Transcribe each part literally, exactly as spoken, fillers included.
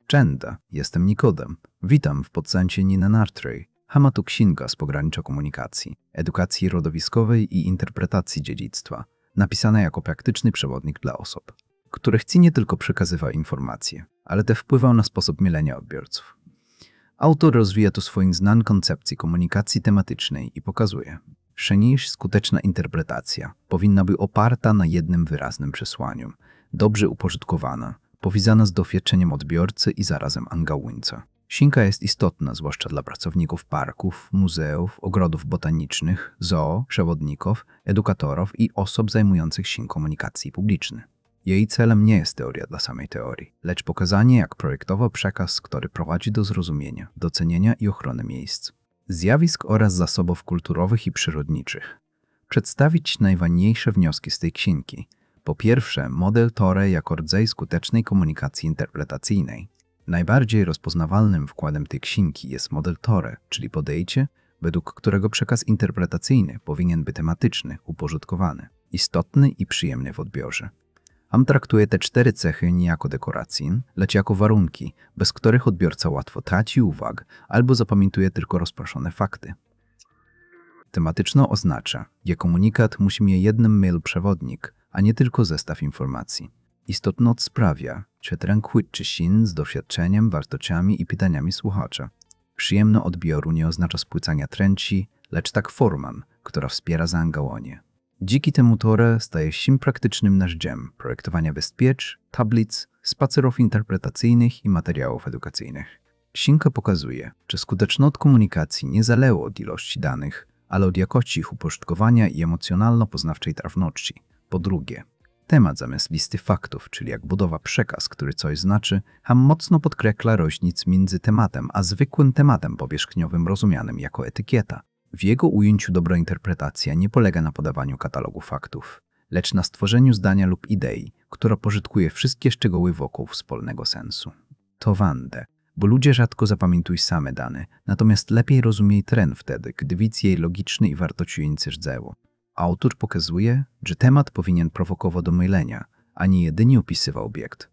Czenda, jestem Nikodem. Witam w podcaście Nina Nartrej. Hama to księga z pogranicza komunikacji, edukacji rodowiskowej i interpretacji dziedzictwa, napisana jako praktyczny przewodnik dla osób, które chce nie tylko przekazywać informacje, ale też wpływał na sposób mielenia odbiorców. Autor rozwija tu swoją znaną koncepcję komunikacji tematycznej i pokazuje, że niż skuteczna interpretacja powinna być oparta na jednym wyraźnym przesłaniu, dobrze uporządkowana, powiązana z doświadczeniem odbiorcy i zarazem angażująca. Księga jest istotna zwłaszcza dla pracowników parków, muzeów, ogrodów botanicznych, zoo, przewodników, edukatorów i osób zajmujących się komunikacją publiczną. Jej celem nie jest teoria dla samej teorii, lecz pokazanie, jak projektować przekaz, który prowadzi do zrozumienia, docenienia i ochrony miejsc, zjawisk oraz zasobów kulturowych i przyrodniczych. Przedstawić najważniejsze wnioski z tej księgi. Po pierwsze, model Tore jako rodzaj skutecznej komunikacji interpretacyjnej. Najbardziej rozpoznawalnym wkładem tej księgi jest model Tore, czyli podejście, według którego przekaz interpretacyjny powinien być tematyczny, uporządkowany, istotny i przyjemny w odbiorze. Ham traktuje te cztery cechy nie jako dekoracje, lecz jako warunki, bez których odbiorca łatwo traci uwagę albo zapamiętuje tylko rozproszone fakty. Tematyczno oznacza, że komunikat musi mieć jeden mail przewodnik, a nie tylko zestaw informacji. Istotność sprawia, że tren chwyci się z doświadczeniem, wartościami i pytaniami słuchacza. Przyjemno odbioru nie oznacza spłycania treści, lecz tak formą, która wspiera zaangażowanie. Dzięki temu Tore staje się praktycznym narzędziem projektowania bezpiecz, tablic, spacerów interpretacyjnych i materiałów edukacyjnych. Księga pokazuje, że skuteczność komunikacji nie zależy od ilości danych, ale od jakości ich uporządkowania i emocjonalno-poznawczej trafności. Po drugie, temat zamiast listy faktów, czyli jak budowa przekaz, który coś znaczy, ham mocno podkreśla różnicę między tematem a zwykłym tematem powierzchniowym rozumianym jako etykieta. W jego ujęciu dobra interpretacja nie polega na podawaniu katalogu faktów, lecz na stworzeniu zdania lub idei, która pożytkuje wszystkie szczegóły wokół wspólnego sensu. To ważne, bo ludzie rzadko zapamiętują same dane, natomiast lepiej rozumieją trend wtedy, gdy widz jej logiczny i wartościujący rdzewo. Autor pokazuje, że temat powinien prowokować do myślenia, a nie jedynie opisywał obiekt.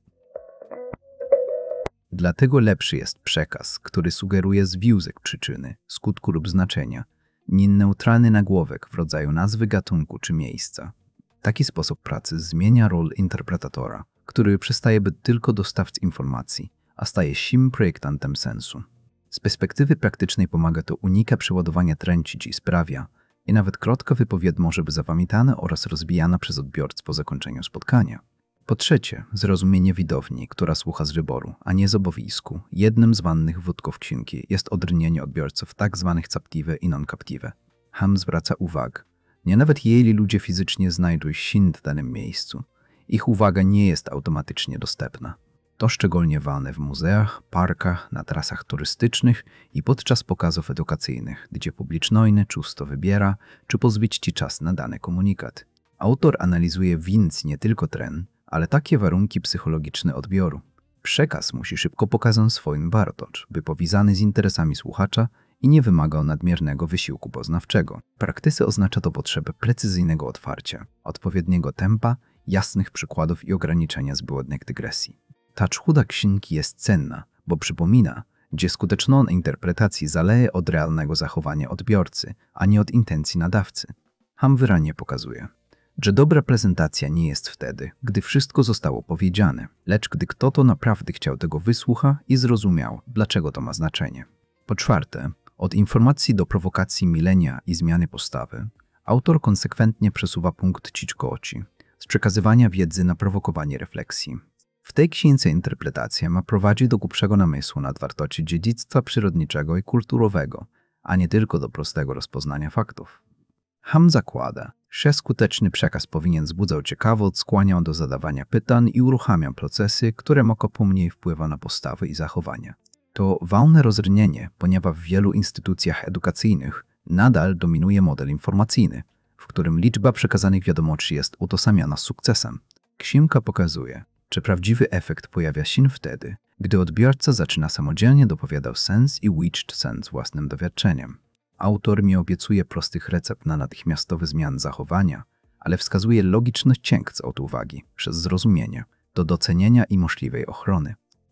Dlatego lepszy jest przekaz, który sugeruje związek przyczyny, skutku lub znaczenia, nie neutralny nagłówek w rodzaju nazwy gatunku czy miejsca. Taki sposób pracy zmienia rolę interpretatora, który przestaje być tylko dostawcą informacji, a staje się projektantem sensu. Z perspektywy praktycznej pomaga to unikać przeładowania treści i sprawia, i nawet krótka wypowiedź może być zapamiętana oraz rozbijana przez odbiorcę po zakończeniu spotkania. Po trzecie, zrozumienie widowni, która słucha z wyboru, a nie z obowiązku. Jednym z ważnych wątków księgi jest odrębnienie odbiorców tak zwanych captive i non-captive. Ham zwraca uwagę, nie nawet jeśli ludzie fizycznie znajdują się w danym miejscu, ich uwaga nie jest automatycznie dostępna. To szczególnie ważne w muzeach, parkach, na trasach turystycznych i podczas pokazów edukacyjnych, gdzie publiczność często wybiera, czy pozbyć ci czas na dany komunikat. Autor analizuje więc nie tylko trend, ale takie warunki psychologiczne odbioru. Przekaz musi szybko pokazać swoją wartość, by powiązany z interesami słuchacza i nie wymagał nadmiernego wysiłku poznawczego. W praktyce oznacza to potrzebę precyzyjnego otwarcia, odpowiedniego tempa, jasnych przykładów i ograniczenia zbędnych dygresji. Ta chuda księgi jest cenna, bo przypomina, że skuteczność interpretacji zależy od realnego zachowania odbiorcy, a nie od intencji nadawcy. Ham wyraźnie pokazuje, że dobra prezentacja nie jest wtedy, gdy wszystko zostało powiedziane, lecz gdy kto to naprawdę chciał tego wysłucha i zrozumiał, dlaczego to ma znaczenie. Po czwarte, od informacji do prowokacji milenia i zmiany postawy, autor konsekwentnie przesuwa punkt ciczkoci, z przekazywania wiedzy na prowokowanie refleksji. W tej księdze interpretacja ma prowadzić do głębszego namysłu nad wartości dziedzictwa przyrodniczego i kulturowego, a nie tylko do prostego rozpoznania faktów. Ham zakłada, że skuteczny przekaz powinien wzbudzał ciekawość, skłaniał do zadawania pytań i uruchamiał procesy, które mogą pomniej wpływać na postawy i zachowania. To ważne rozróżnienie, ponieważ w wielu instytucjach edukacyjnych nadal dominuje model informacyjny, w którym liczba przekazanych wiadomości jest utożsamiana z sukcesem. Księga pokazuje, że prawdziwy efekt pojawia się wtedy, gdy odbiorca zaczyna samodzielnie dopowiadał sens i łączyć sens własnym doświadczeniem. Autor nie obiecuje prostych recept na natychmiastowe zmiany zachowania, ale wskazuje logiczny ciąg od uwagi, przez zrozumienie, do docenienia i możliwej ochrony.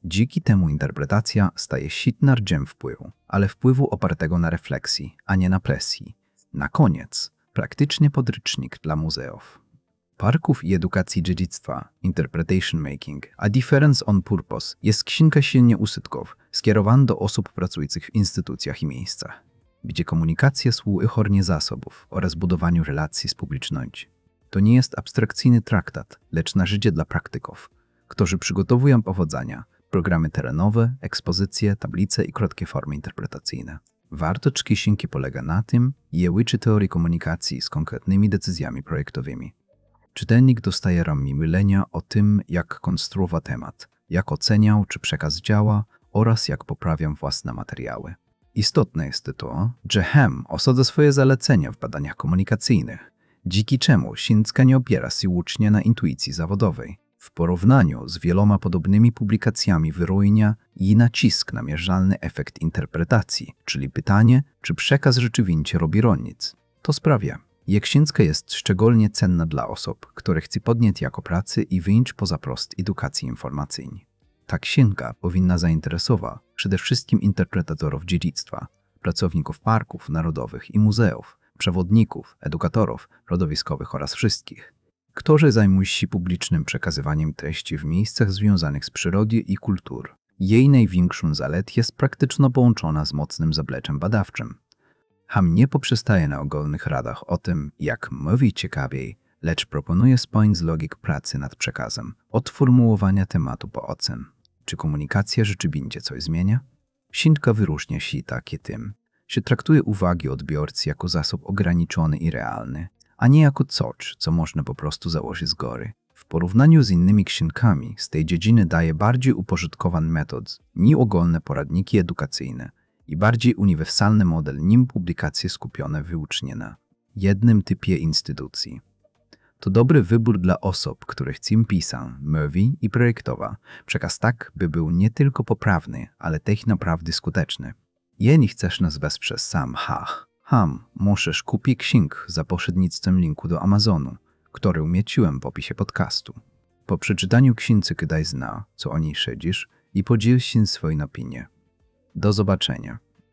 Dzięki temu interpretacja staje się narzędziem wpływu, ale wpływu opartego na refleksji, a nie na presji. Na koniec, praktycznie podręcznik dla muzeów, parków i edukacji dziedzictwa, Interpretation Making, a Difference on Purpose jest książka silnie użytków, skierowana do osób pracujących w instytucjach i miejscach, gdzie komunikacja służy ochronie zasobów oraz budowaniu relacji z publicznością. To nie jest abstrakcyjny traktat, lecz narzędzie dla praktyków, którzy przygotowują powodzenia, programy terenowe, ekspozycje, tablice i krótkie formy interpretacyjne. Wartość książki polega na tym, że łączy teorię komunikacji z konkretnymi decyzjami projektowymi. Czytelnik dostaje ramy myślenia o tym, jak konstruować temat, jak oceniał, czy przekaz działa oraz jak poprawiam własne materiały. Istotne jest to, że Ham osadza swoje zalecenia w badaniach komunikacyjnych, dzięki czemu książka nie opiera się wyłącznie na intuicji zawodowej. W porównaniu z wieloma podobnymi publikacjami wyróżnia i nacisk na mierzalny efekt interpretacji, czyli pytanie, czy przekaz rzeczywiście robi różnicę. To sprawia, że książka jest szczególnie cenna dla osób, które chcą podnieść jako pracy i wyjść poza prost edukacji informacyjnej. Ta księga powinna zainteresować przede wszystkim interpretatorów dziedzictwa, pracowników parków narodowych i muzeów, przewodników, edukatorów rodowiskowych oraz wszystkich, którzy zajmują się publicznym przekazywaniem treści w miejscach związanych z przyrodą i kulturą. Jej największą zaletą jest praktyczno połączona z mocnym zapleczem badawczym. Ham nie poprzestaje na ogólnych radach o tym, jak mówić ciekawiej, lecz proponuje spojrzeć z logik pracy nad przekazem, od formułowania tematu po ocen. Czy komunikacja rzeczywiście coś zmienia? Księga wyróżnia się takie tym, że traktuje uwagi odbiorcy jako zasób ograniczony i realny, a nie jako coś, co można po prostu założyć z góry. W porównaniu z innymi księgami z tej dziedziny daje bardziej uporządkowany metod, nie ogólne poradniki edukacyjne i bardziej uniwersalny model nim publikacje skupione wyłącznie na jednym typie instytucji. To dobry wybór dla osób, które chcą pisać, mówić i projektować przekaz tak, by był nie tylko poprawny, ale też naprawdę skuteczny. Jeśli chcesz nas wesprzeć sam hach, Ham, możesz kupić księgę za pośrednictwem linku do Amazonu, który umieściłem w opisie podcastu. Po przeczytaniu księgi daj zna, co o niej sądzisz i podziel się swoją opinią. Do zobaczenia.